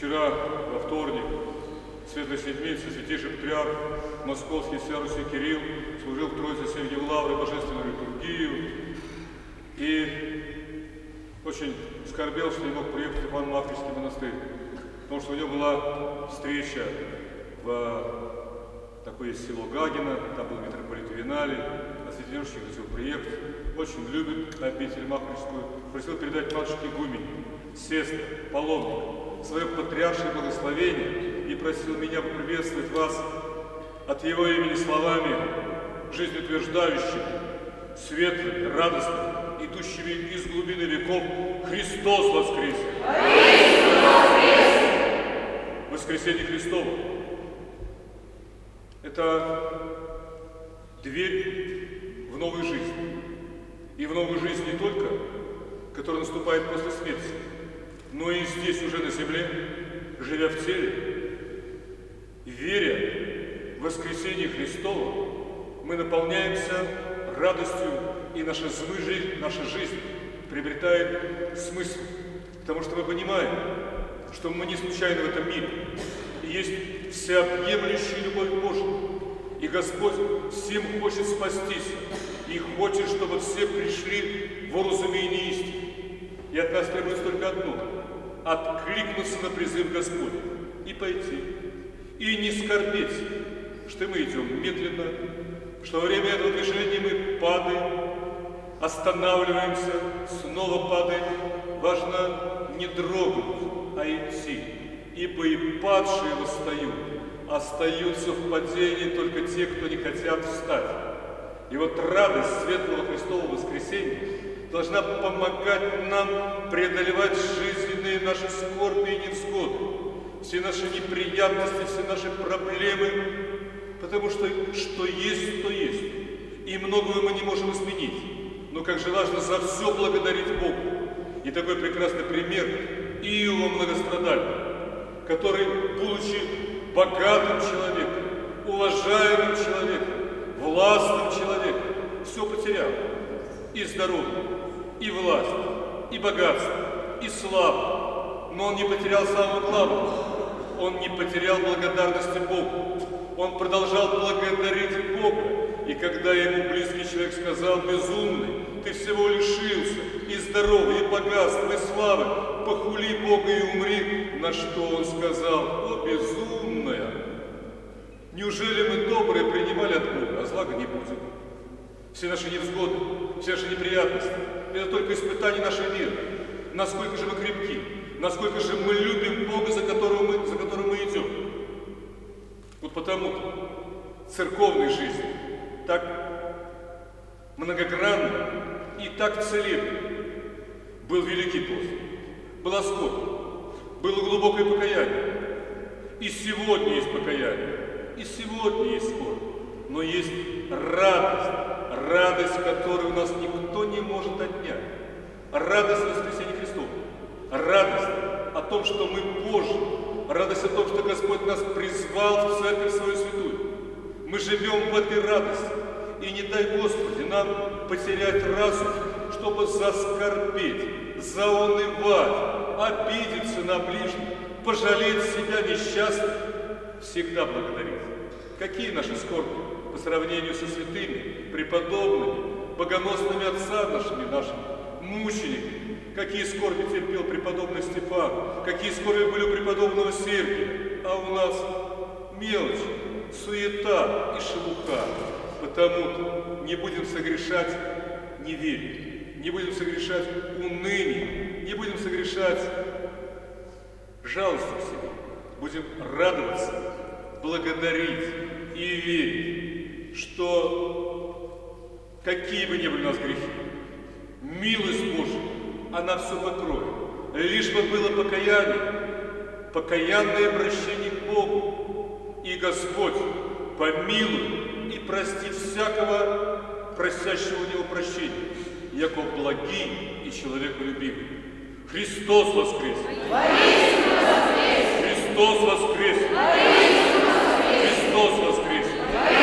вчера, во вторник, Светлой Седмицы, святейший патриарх Московский всея Руси Кирилл служил в Троице Сергия Лавры божественную литургию и очень скорбел, что не мог приехать в Ивано-Марковский монастырь, потому что у него была встреча в такое село Гагино, там был митрополит Виналий, осветеневший хотел приехать, очень любит обитель Махричскую, просил передать матушке Игумене, сестре, паломнику, свое патриаршее благословение и просил меня поприветствовать вас от его имени словами, жизнеутверждающими, светлыми, радостными, идущими из глубины веков: Христос воскресе! Воскресение Христово – это дверь в новую жизнь. И в новую жизнь не только, которая наступает после смерти, но и здесь уже на земле, живя в теле, веря в воскресение Христово, мы наполняемся радостью, и наша жизнь приобретает смысл. Потому что мы понимаем, что мы не случайно в этом мире. И есть всеобъемлющая любовь Божия. И Господь всем хочет спастись. И хочет, чтобы все пришли в уразумение истины. И от нас требуется только одно – откликнуться на призыв Господня и пойти. И не скорбеть, что мы идем медленно, что во время этого движения мы падаем, останавливаемся, снова падаем. Важно не дрогнуть, а идти. Ибо и падшие восстают, остаются в падении только те, кто не хотят встать. И вот радость светлого Христового воскресения должна помогать нам преодолевать жизненные наши скорби и невзгоды, все наши неприятности, все наши проблемы, потому что есть, то есть. И многое мы не можем изменить. Но как же важно за все благодарить Богу. И такой прекрасный пример Иова Многострадального, который, будучи богатым человеком, уважаемым человеком, властным человеком, все потерял. И здоровье, и власть, и богатство, и славу. Но он не потерял самого главного. Он не потерял благодарности Богу. Он продолжал благодарить Бога. И когда ему близкий человек сказал: безумный, ты всего лишился и здоровья, и богатства, и славы, похули Бога и умри, на что он сказал: о, безумная! Неужели мы доброе принимали от Бога, а зла не будем? Все наши невзгоды, все наши неприятности – это только испытание нашей веры. Насколько же мы крепки, насколько же мы любим Бога, за которым мы идем. Вот потому-то церковной жизни так многогранно и так целебно. Был Великий пост, была скорбь, было глубокое покаяние. И сегодня есть покаяние, и сегодня есть скорбь, но есть радость, которую у нас никто не может отнять. Радость воскресения Христова, радость о том, что мы Божьи, радость о том, что Господь нас призвал в Церковь свою святую. Мы живем в этой радости, и не дай Господи нам потерять разум, чтобы заскорбеть, заунывать, обидеться на ближних, пожалеть себя несчастным. Всегда благодарить. Какие наши скорби по сравнению со святыми, преподобными, богоносными отцами нашими, мучениками? Какие скорби терпел преподобный Стефан, какие скорби были у преподобного Сергия, а у нас мелочь, суета и шелуха. Потому не будем согрешать неверие, не будем согрешать уныние, не будем согрешать жалостью к себе. Будем радоваться, благодарить и верить, что какие бы ни были у нас грехи, милость Божия, она все покроет. Лишь бы было покаяние, покаянное обращение к Богу. И Господь помилует и простит всякого просящего у Него прощения, яко благий и человеколюбивый. Христос воскресе! Христос воскресе! Христос воскресе!